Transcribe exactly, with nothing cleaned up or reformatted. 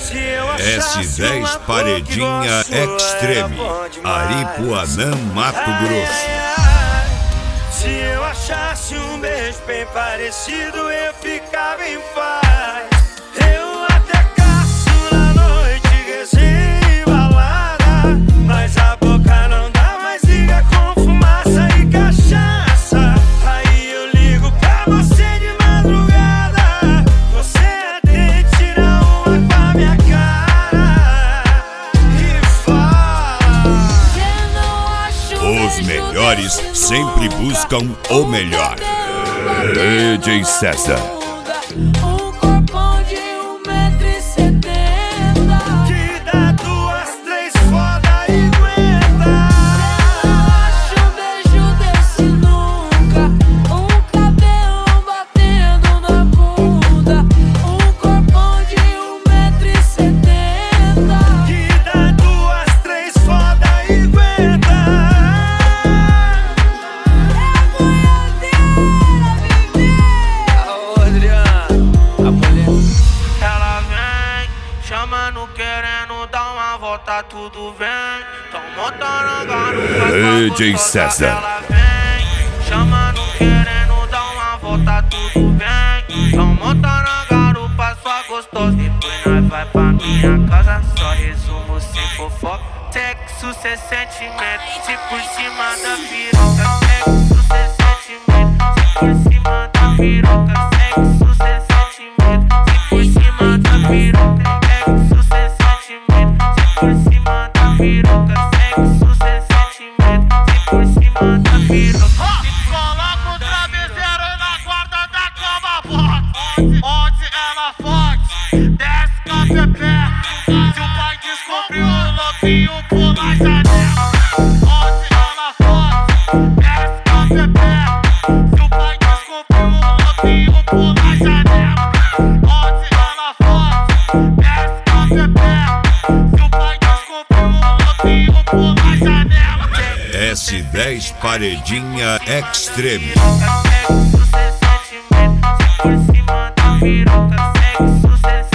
S dez Paredinha Extreme, Aripuanã, Mato Grosso. Se eu achasse um beijo bem parecido, eu ficava em paz. Eu até caço na noite, resenha e balada, mas a boca não dá mais liga com fumaça e cachaça. Aí eu ligo pra você de madrugada, você atende, tira uma com a minha cara e fala. Os melhores sempre buscam o melhor. D J César. Um corpão de um metro e setenta, Que dá duas, três foda e aguenta. não acho um beijo desse nunca. Um cabelo batendo na bunda. Um corpão de um metro e setenta, Que dá duas, três foda e aguenta. Ela vem, chamando, querendo dar uma volta, tudo vem. Tão montando garupa. D J César. Ela vem, chamando, querendo dar uma volta, tudo vem. Tão montando garupa, só gostosa. Depois nós vai pra minha casa, só resumo sem fofoca. Sexo, cê sentimento, se por cima da piroca. Sexo, cê sentimento, se por cima da piroca. Sexo, cê sentimento, se por cima da piroca. Sexo, cê sentimento, se por cima da piroca. Sexo, cê sentimento, se por cima da piroca. Coloca o travesseiro na guarda da cama, bota. Onde ela fode, desce com a pepé. Se o pai descobriu o lobinho, pula a janela. Onde ela fode, desce com a pepé. Se o pai descobriu o lobinho, pula a janela. Onde ela fode, desce com a pepé. Se o pai descobriu o lobinho, pula a janela. S dez Paredinha Extreme. Sexo, cê sentimento, se por cima da piroca. Sexo, cê